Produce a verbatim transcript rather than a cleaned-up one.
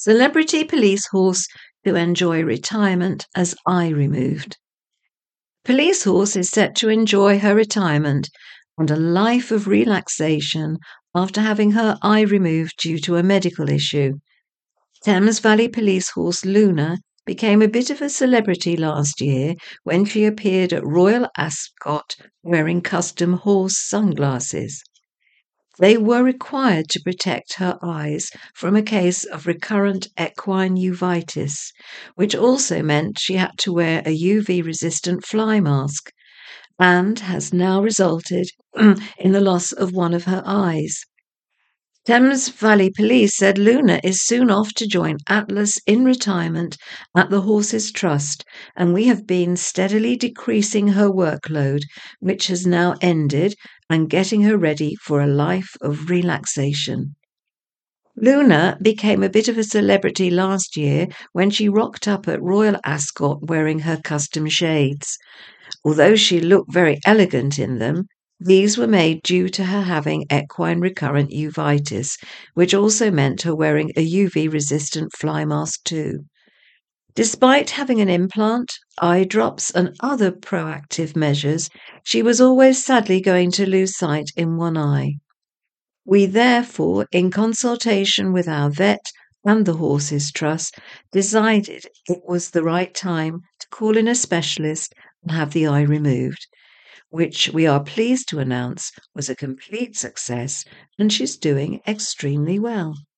Celebrity police horse to enjoy retirement as eye removed. Police horse is set to enjoy her retirement and a life of relaxation after having her eye removed due to a medical issue. Thames Valley police horse Luna became a bit of a celebrity last year when she appeared at Royal Ascot wearing custom horse sunglasses. They were required to protect her eyes from a case of recurrent equine uveitis, which also meant she had to wear a U V-resistant fly mask, and has now resulted in the loss of one of her eyes. Thames Valley Police said Luna is soon off to join Atlas in retirement at the Horses Trust, and we have been steadily decreasing her workload, which has now ended, and getting her ready for a life of relaxation. Luna became a bit of a celebrity last year when she rocked up at Royal Ascot wearing her custom shades. Although she looked very elegant in them, these were made due to her having equine recurrent uveitis, which also meant her wearing a U V-resistant fly mask too. Despite having an implant, eye drops, and other proactive measures, she was always sadly going to lose sight in one eye. We therefore, in consultation with our vet and the Horses Trust, decided it was the right time to call in a specialist and have the eye removed, which we are pleased to announce was a complete success, and she's doing extremely well.